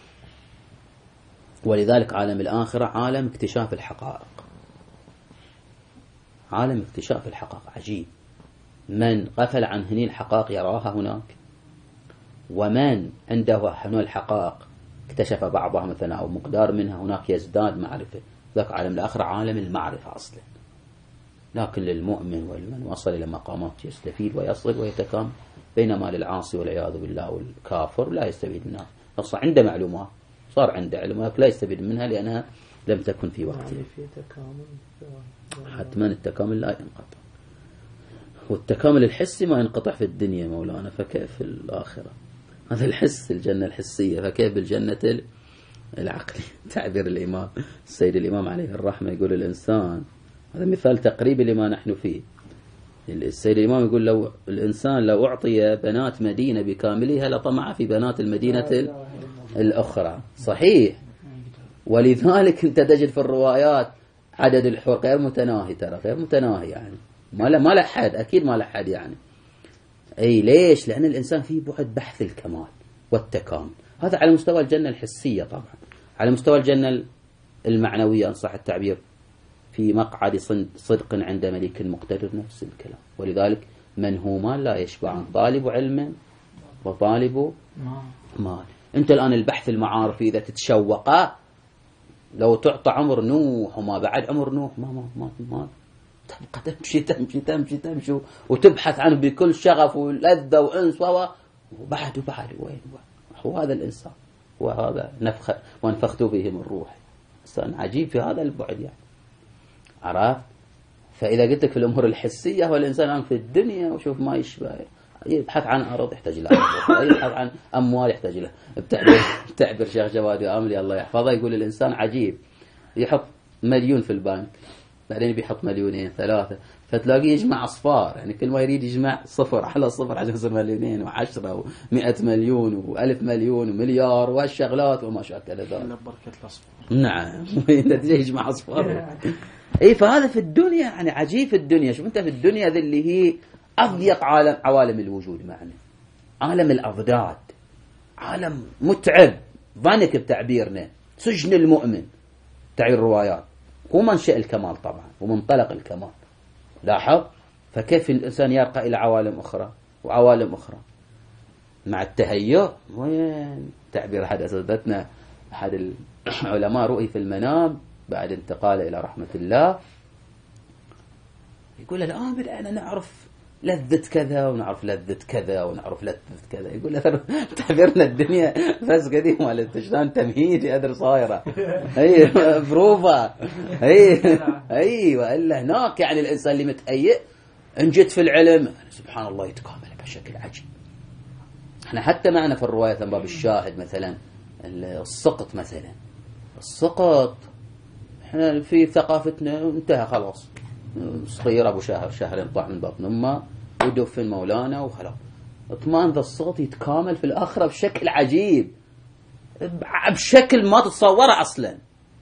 ولذلك عالم الآخرة عالم اكتشاف الحقائق، عالم اكتشاف الحقائق عجيب. من غفل عن هني الحقائق يراها هناك، ومن عنده هنو الحقائق اكتشف بعضها مثلا أو مقدار منها هناك يزداد معرفة. ذاك عالم الآخرة عالم المعرفة أصلا. لكن للمؤمن والمن وصل إلى مقامات يستفيد ويصل ويتكامل، بينما للعاصي والعياذ بالله والكافر لا يستفيد منها. صار عنده معلومات، صار عنده علم، لا يستفيد منها لأنها لم تكن في وقتها. حتما التكامل لا ينقطع، والتكامل الحسي ما ينقطع في الدنيا مولانا، فكيف في الآخرة؟ هذا الحس، الجنة الحسية، فكيف بالجنة العقلية؟ تعبير الإمام السيد الإمام عليه الرحمة يقول الإنسان، هذا مثال تقريبي لما نحن فيه. السيد الإمام يقول لو الإنسان لو أعطي بنات مدينة بكاملها لطمع في بنات المدينة الأخرى. صحيح. ولذلك أنت تجد في الروايات عدد الحور غير متناهي، ترى غير متناهي، يعني ما له حد، أكيد ما له حد يعني. أي ليش؟ لأن الإنسان فيه بعد بحث الكمال والتكامل. هذا على مستوى الجنة الحسية. طبعا على مستوى الجنة المعنوية إن صح التعبير، في مقعد صدق عند ملك مقتدر، نفس الكلام. ولذلك منهومان لا يشبعان، طالب علم وطالب مال. أنت الآن البحث المعارفي إذا تتشوق، لو تعطى عمر نوح وما بعد عمر نوح ما تبقى تمشي وتبحث عنه بكل شغف ولذة وأنس وبعد وين هو هذا الإنسان، وهذا ونفخت به من روحي. إنسان عجيب في هذا البعد يعني، عرفت؟ فإذا قلت لك في الأمور الحسية، هو الإنسان الآن في الدنيا وشوف ما يشبه، يبحث عن أرض يحتاج لها، يبحث عن أموال يحتاج لها. بتعبير شيخ جواد آملي الله يحفظه يقول الإنسان عجيب، يحط مليون في البنك، بعدين بيحط مليونين ثلاثة، فتلاقيه يجمع أصفار، يعني كل ما يريد يجمع صفر على صفر عشان يصير مليونين وعشرة و100 مليون و1000 مليون ومليار والشغلات وما شاكل ذلك. بركة الأصفار. نعم. النتيجة يجمع أصفار. اي فهذا في الدنيا يعني عجيب. في الدنيا شوف انت، في الدنيا ذي اللي هي اضيق عوالم الوجود معنا، عالم الاضداد، عالم متعب ضنك بتعبيرنا، سجن المؤمن تعبير الروايات، هو منشأ الكمال طبعا ومنطلق الكمال. لاحظ فكيف الانسان يرقى الى عوالم اخرى وعوالم اخرى مع التهيؤ. وين تعبير احد اساتذتنا، احد العلماء، رؤي في المنام بعد انتقاله إلى رحمة الله، يقول الآن بدأنا نعرف لذة كذا ونعرف لذة كذا ونعرف لذة كذا. يقول له تعبيرنا الدنيا بس قديم ولا شلون تمهيد أدري صايرة، أي بروفا، أي وإلا هناك يعني الإنسان اللي متهيئ إن جيت في العلم سبحان الله يتكامل بشكل عجيب. احنا حتى معنا في الرواية باب الشاهد مثلا السقط، مثلا السقط احنا في ثقافتنا انتهى خلاص، صغير ابو شهر شهرين طلع من بطن امه ودفن مولانا وخلاص. اطمئن ذا الصوت يتكامل في الآخرة بشكل عجيب، بشكل ما تتصوره أصلا.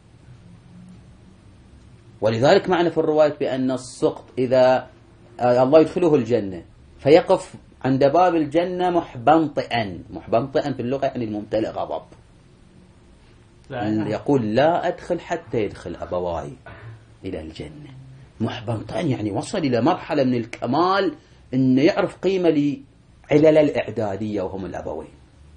ولذلك معنى في الرواية بأن السقط إذا الله يدخله الجنة فيقف عند باب الجنة محبنطئا. محبنطئا في اللغة يعني الممتلئ غضب، يقول لا أدخل حتى يدخل أبواي إلى الجنة. محبنطئا يعني وصل إلى مرحلة من الكمال أنه يعرف قيمة لعلل الإعدادية وهم الأبوين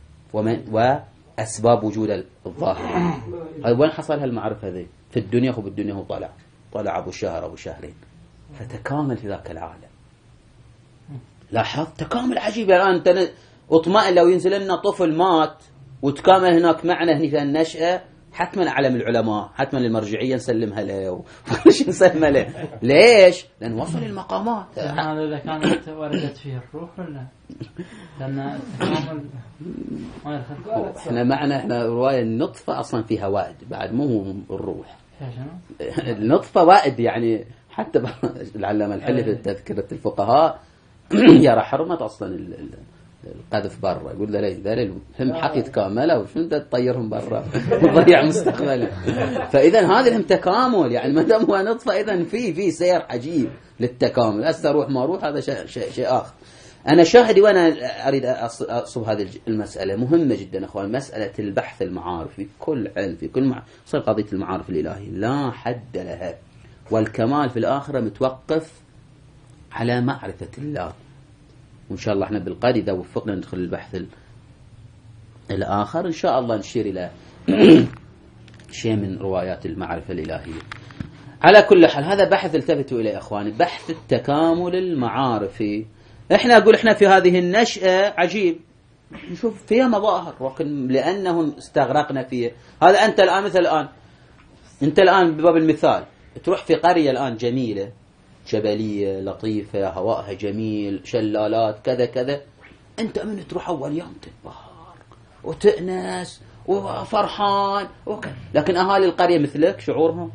وأسباب وجود الظاهرين. وين حصل هالمعرفة ذي؟ في الدنيا. هو بالدنيا هو طلع أبو شهر أبو شهرين فتكامل في ذاك العالم. لاحظ تكامل عجيب. الآن أنت اطمئن لو ينزل لنا طفل مات وتكامل هناك معنا هني في النشأة، حتما أعلم العلماء حتما المرجعية نسلمها له وش نسلمها له. ليش؟ لأن وصل المقامات. هذا إذا كانت وردت فيه الروح ولا؟ لأن التكامل ما يدخل. احنا رواية النطفة أصلا فيها وائد بعد، مو الروح. النطفة وائد يعني. حتى العلامة الحلي في تذكرة الفقهاء يرى حرمة أصلا القذف برا، يقول ذلك هم حق يتكاملوا وشو انت تطيرهم برا وتضيع مستقبله. فإذا هذا هم تكامل يعني، ما دام هو نطفة إذا في سير عجيب للتكامل. هسه روح ما روح هذا شيء آخر. أنا شاهدي وأنا أريد أصب هذه المسألة مهمة جدا أخوان، مسألة البحث المعارف في كل علم، في كل صار قضية المعارف الإلهية لا حد لها، والكمال في الآخرة متوقف على معرفة الله. وإن شاء الله احنا بالقادم إذا وفقنا ندخل البحث الآخر إن شاء الله نشير إلى شيء من روايات المعرفة الإلهية. على كل حال هذا بحث التفتوا إليه أخواني، بحث التكامل المعارفي. احنا في هذه النشأة عجيب نشوف فيها مظاهر، ولكن لأنهم استغرقنا فيها. هذا أنت الآن مثل أنت الآن بباب المثال تروح في قرية الآن جميلة جبلية لطيفة هواءها جميل شلالات كذا كذا، أنت من تروح أول يوم تنبهر وتأنس وفرحان وكذا. لكن أهالي القرية مثلك شعورهم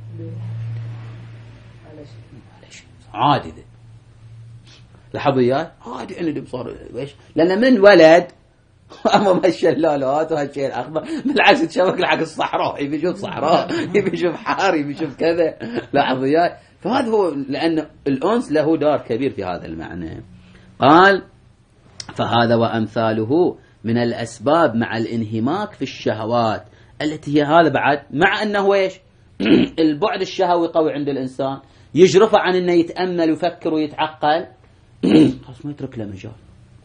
عادي. ذي لاحظوا إياه عادي أنا بصار إيش، لأن من ولد أمام هالشلالات وهالشيء الأخضر بالعكس تشوك لحق الصحراء، يبي يشوف صحراء يبي يشوف حار يبي يشوف كذا. لاحظوا إياه. فهذا هو لأن الأنس له دار كبير في هذا المعنى. قال فهذا وأمثاله من الأسباب مع الانهماك في الشهوات التي هي هذا بعد مع أنه إيش البعد الشهوي قوي عند الإنسان يجرفه عن أنه يتأمل ويفكر ويتعقل خلاص ما يترك له مجال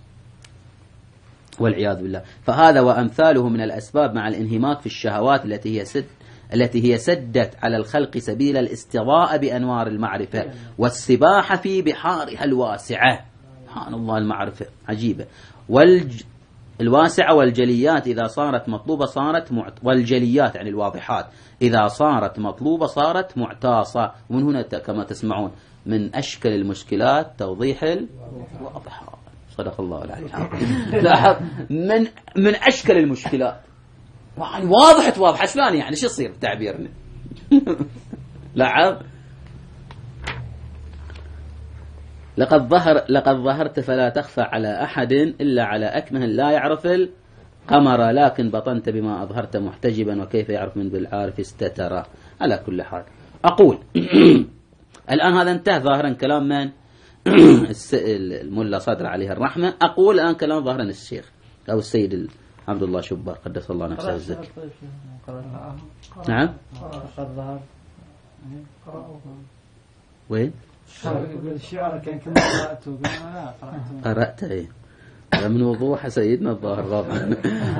والعياذ بالله. فهذا وأمثاله من الأسباب مع الانهماك في الشهوات التي هي سدت على الخلق سبيل الاستضاءة بأنوار المعرفة والسباحة في بحارها الواسعة. سبحان الله المعرفة عجيبة. الواسعة والجليات إذا صارت مطلوبة والجليات يعني الواضحات إذا صارت مطلوبة صارت معتاصة. ومن هنا كما تسمعون من أشكل المشكلات توضيح الواضحات. صدق الله العلي لاحظ من أشكل المشكلات يعني واضحة شلون يعني شو يصير تعبيرنا لاحظ. لقد ظهرت فلا تخفى على أحد إلا على أكمه لا يعرف القمر لكن بطنت بما أظهرت محتجبا وكيف يعرف من بالعارف استتر. على كل حال أقول الآن هذا انتهى ظاهرا كلام من الملا صدر عليه الرحمة. أقول الآن كلام ظاهرا الشيخ أو السيد عبد الله شبار قدس الله نفسه الزكي. نعم وين الشعر كان كما قرأته هذا من وضوح سيدنا الظاهر غاضب.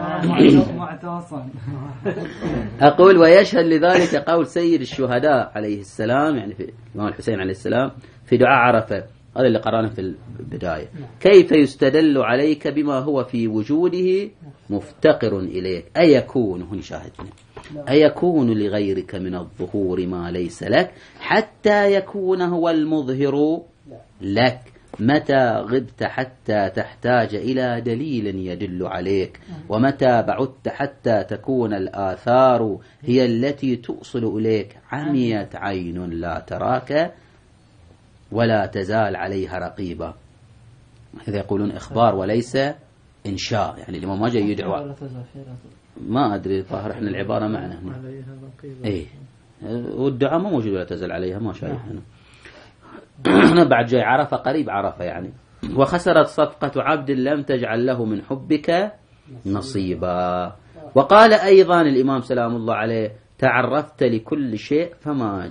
أقول ويشهد لذلك قول سيد الشهداء عليه السلام يعني في الإمام الحسين عليه السلام في دعاء عرفة، هذا اللي قرأنا في البداية. كيف يستدل عليك بما هو في وجوده مفتقر إليك أيكون هنا شاهدنا أيكون لغيرك من الظهور ما ليس لك حتى يكون هو المظهر لك متى غبت حتى تحتاج إلى دليل يدل عليك ومتى بعدت حتى تكون الآثار هي التي توصل إليك عميت عين لا تراك ولا تزال عليها رقيبا. إذا يقولون إخبار وليس إنشاء، يعني الإمام ما جاي يدعو. ما أدري الظاهر إحنا العبارة معنا هنا. إيه والدعاء ما موجود ولا تزل عليها، ما شايف هنا. بعد جاي عرفة قريب عرفة يعني. وخسرت صفقة عبد لم تجعل له من حبك نصيبا. وقال أيضا الإمام سلام الله عليه: تعرفت لكل شيء فما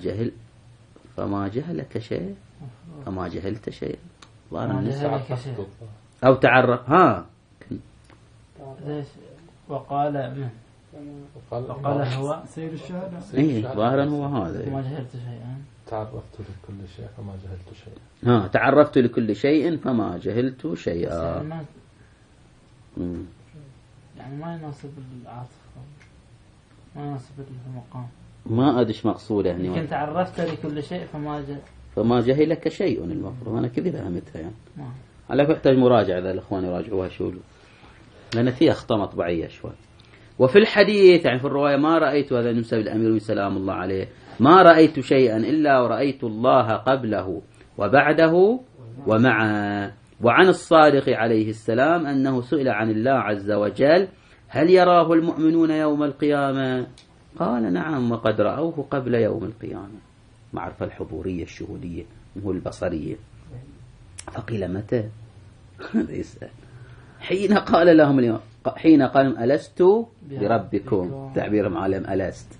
جهلك شيء، فما جهلت شيء. أو تعرف وقال من؟ وقال هو سيد الشهداء. إيه ظاهرا هو هذا. ما جهلت شيئا. تعرفت لكل شيء فما جهلت شيئا. تعرفت لكل شيء فما جهلت شيئا. يعني ما يناسب العاطفة، ما يناسب المقام. ما أدري ايش مقصوده هنا. لكن تعرفت لكل شيء فما جهلك شيء المفروض. أنا كذا فهمتها يعني. على يحتاج مراجعة إذا الإخوان يراجعوها شو، لأن فيها أخطاء مطبعية شوي. وفي الحديث يعني في الرواية: ما رأيت، هذا نمسى الأمير سلام الله عليه: ما رأيت شيئا إلا ورأيت الله قبله وبعده ومعه. وعن الصادق عليه السلام أنه سئل عن الله عز وجل: هل يراه المؤمنون يوم القيامة؟ قال: نعم، وقد رأوه قبل يوم القيامة. معرفة الحضورية الشهودية مو البصرية. فقيل: متى؟ يسأل. حين قال لهم اليوم، حين قال: ألست بربكم. تعبير معلم ألست.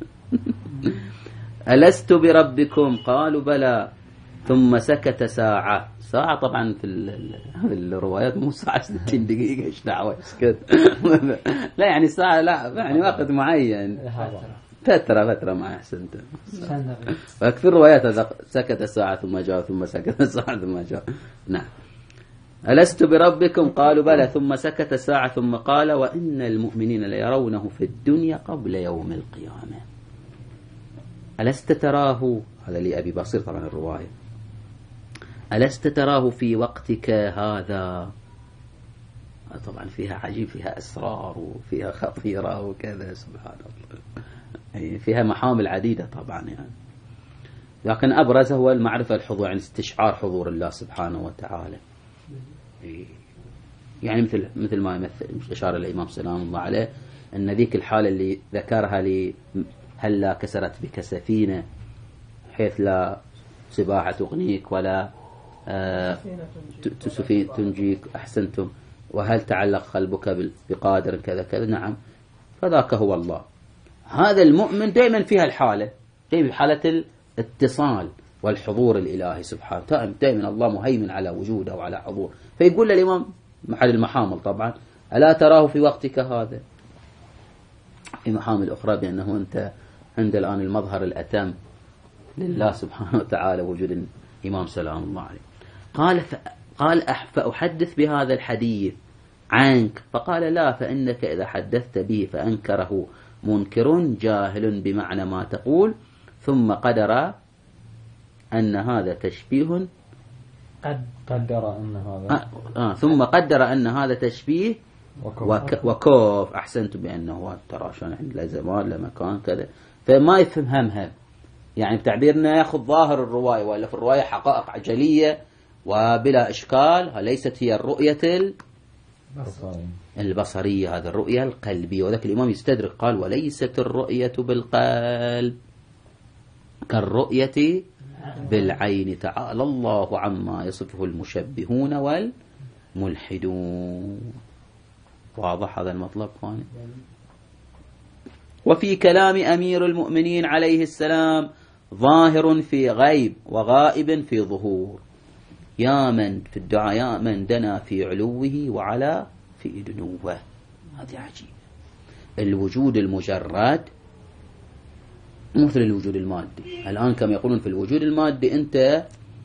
ألست بربكم؟ قالوا: بلى. ثم سكت ساعة طبعا في الروايات مو ساعة 60 دقيقة، ايش دعوة اسكت. لا يعني ساعة، لا يعني وقت معين، فترة ما أحسنت. ففي الروايات سكت ساعة ثم جاء، ثم سكت ساعة ثم جاء. نعم. ألست بربكم؟ قالوا: بلى. ثم سكت ساعة ثم قال: وإن المؤمنين ليرونه في الدنيا قبل يوم القيامة. ألست تراه؟ هذا لأبي بصير طبعا الرواية. ألست تراه في وقتك هذا؟ طبعا فيها عجيب، فيها أسرار وفيها خطيرة وكذا، سبحان الله. فيها محامل عديدة طبعا يعني. لكن أبرز هو المعرفة الحضور، يعني استشعار حضور الله سبحانه وتعالى. يعني مثل ما أشار الإمام سلام الله عليه أن ذيك الحالة اللي ذكرها لي: هلا كسرت بك سفينة حيث لا سباحة تغنيك ولا تنجيك، أحسنتم، وهل تعلق قلبك بقادر كذا كذا. نعم، فذاك هو الله. هذا المؤمن دائما فيها الحالة، دائما حالة الاتصال والحضور الإلهي سبحانه. دائما الله مهيمن على وجوده وعلى حضور. فيقول للإمام محل المحامل طبعا: ألا تراه في وقتك هذا؟ في محامل أخرى بأنه أنت عند الآن المظهر الأتم لله سبحانه وتعالى، وجود الإمام سلام الله عليه. قال فأحدث بهذا الحديث عنك؟ فقال: لا، فإنك إذا حدثت به فأنكره منكر جاهل بمعنى ما تقول، ثم قدر أن هذا تشبيه، ثم قدر أن هذا تشبيه وكوف. أحسنت بأنه ترى شلون عند لا زمان لا مكان كذا، فما يفهم همها. يعني بتعبيرنا يأخذ ظاهر الرواية، ولا في الرواية حقائق عجلية وبلا إشكال. ليست هي الرؤية البصرية، هذا الرؤية القلبية. وذلك الإمام يستدرك قال: وليست الرؤية بالقلب كالرؤية بالعين، تعالى الله عما يصفه المشبهون والملحدون. واضح هذا المطلب خاني. وفي كلام أمير المؤمنين عليه السلام: ظاهر في غيب وغائب في ظهور. يا من في الدعاء، يا من دنا في علوه وعلى في دنوه. هذه عجيبة. الوجود المجرد مثل الوجود المادي. الآن كما يقولون في الوجود المادي، أنت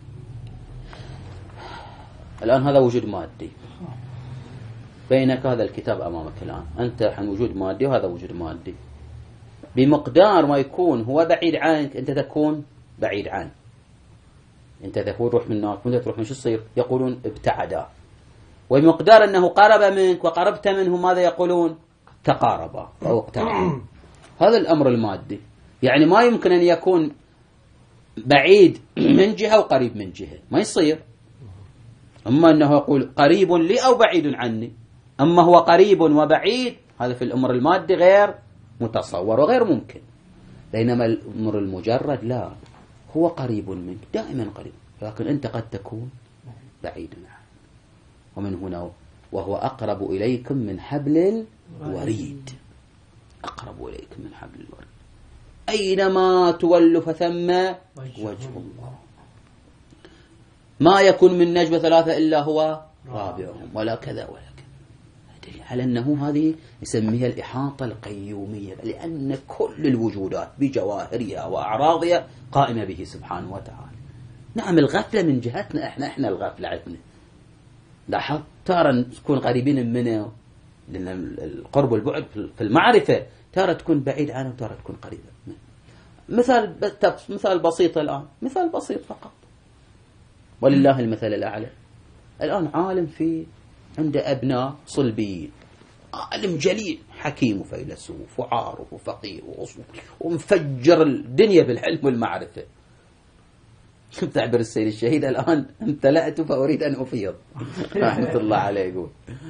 الآن هذا وجود مادي، بينك هذا الكتاب أمامك الآن، أنت عن وجود مادي وهذا وجود مادي. بمقدار ما يكون هو بعيد عنك أنت تكون بعيد عنه. أنت تكون روح من هناك وأنت تروح من شو يصير؟ يقولون ابتعدا. وبمقدار أنه قرب منك وقربت منه ماذا يقولون؟ تقاربا أو اقتربا. هذا الأمر المادي. يعني ما يمكن أن يكون بعيد من جهة وقريب من جهة، ما يصير. أما أنه يقول قريب لي أو بعيد عني. أما هو قريب وبعيد هذا في الأمر المادي غير متصور وغير ممكن. بينما الأمر المجرد لا، هو قريب منك دائما قريب، لكن أنت قد تكون بعيد عنه. ومن هنا وهو أقرب إليكم من حبل الوريد. أقرب إليكم من حبل الوريد. أينما تولوا فثم وجه الله. ما يكون من نجوى ثلاثة إلا هو رابعهم ولا كذا ولا كذا. على أنه هذه يسميها الإحاطة القيومية، لأن كل الوجودات بجواهرها وأعراضها قائمة به سبحانه وتعالى. نعم الغفلة من جهتنا إحنا الغفلة عندنا. لاحظ ترى تكون قريبين منه، لأن القرب والبعد في المعرفة ترى تكون بعيد عنه وترى تكون قريبة منه. مثال بسيط الآن، مثال بسيط فقط ولله المثل الأعلى. الآن عالم عنده أبناء صلبيين، عالم جليل حكيم وفيلسوف وعارف وفقيه ومفجر الدنيا بالعلم والمعرفة. تعبر السيد الشهيد الآن امتلأت فأريد أن أفيض رحمة الله عليه يقول.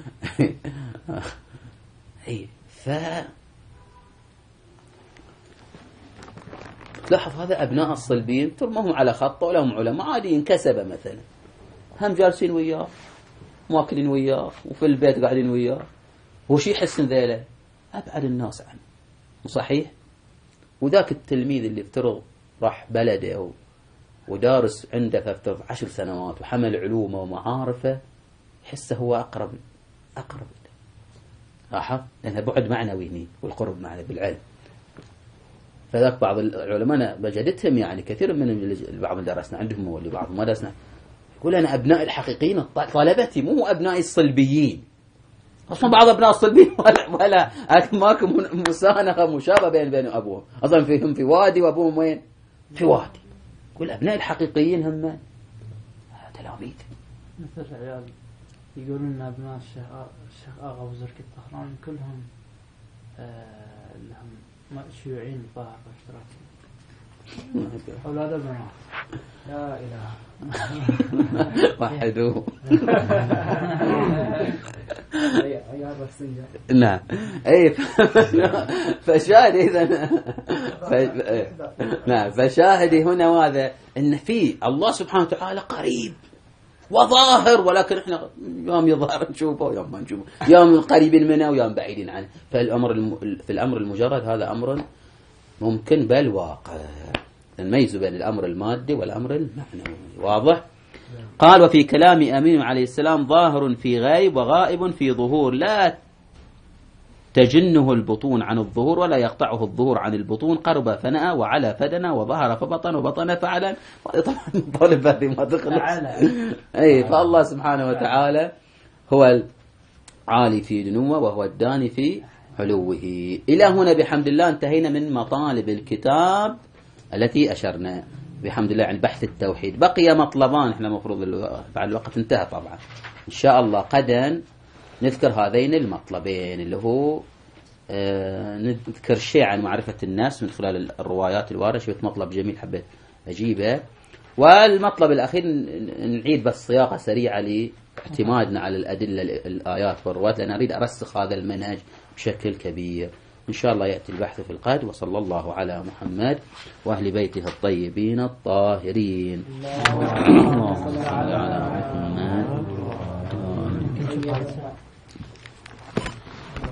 تلاحظ هذا أبناء الصلبين ما هم على خط ولا هم علماء عاديين كسبة مثلا، هم جالسين وياه ماكلين وياه وفي البيت قاعدين وياه، وش يحس ذيله أبعد الناس عنه. صحيح. وذاك التلميذ اللي افترض راح بلده ودارس عنده فافترض 10 سنوات وحمل علومه ومعارفه، يحسه هو أقرب لاحظ، لأنها بعد معنوي هني والقرب معنوي بالعلم. فذاك بعض العلماء أنا وجدتهم يعني كثير من بعض درسنا عندهم واللي بعض ما درسنا، يقول أنا أبناء الحقيقيين طلبتي مو أبناء الصلبيين. أصلا بعض أبناء الصلبيين ولا ماكو مسانخة مشابهة بين أبوهم، أصلا فيهم في وادي وأبوهم وين في وادي. يقول أبناء الحقيقيين هم تلاميذ. مثل عيال يقولون أبناء الشيخ آغا وزركي الطهراني كلهم لهم شيوعيين الظاهر واشتراكيين. أولاد البنات لا إله وحدوه. نعم. أي فشاهد إذا نعم فشاهدي هنا وهذا إن في الله سبحانه وتعالى قريب وظاهر، ولكن احنا يوم يظهر نشوفه ويوم ما نشوفه، يوم قريبين منه ويوم بعيدين عنه. في الأمر المجرد هذا أمر ممكن بل واقع. نميز بين الأمر المادي والأمر المعنوي. واضح؟ قال وفي كلام أمين عليه السلام ظاهر في غيب وغائب في ظهور، لا تجنه البطون عن الظهور ولا يقطعه الظهور عن البطون، قرب فنأى وعلى فدنا وظهر فبطن وبطن فعلا. طبعا طالب هذه ما تخلص. أي فالله سبحانه وتعالى هو العالي في دنوه وهو الداني في علوه. إلى هنا بحمد الله انتهينا من مطالب الكتاب التي أشرنا بحمد الله عن بحث التوحيد. بقي مطلبان احنا مفروض بعد الوقت انتهى طبعا. إن شاء الله غدا نذكر هذين المطلبين اللي هو نذكر شيء عن معرفة الناس من خلال الروايات الواردة. شفت مطلب جميل حبيت أجيبه. والمطلب الأخير نعيد بس صياغة سريعة لاعتمادنا على الأدلة الآيات والروايات، لأن أريد أرسخ هذا المنهج بشكل كبير. إن شاء الله يأتي البحث في القادم. وصلى الله على محمد وأهل بيته الطيبين الطاهرين. اللهم صل على محمد.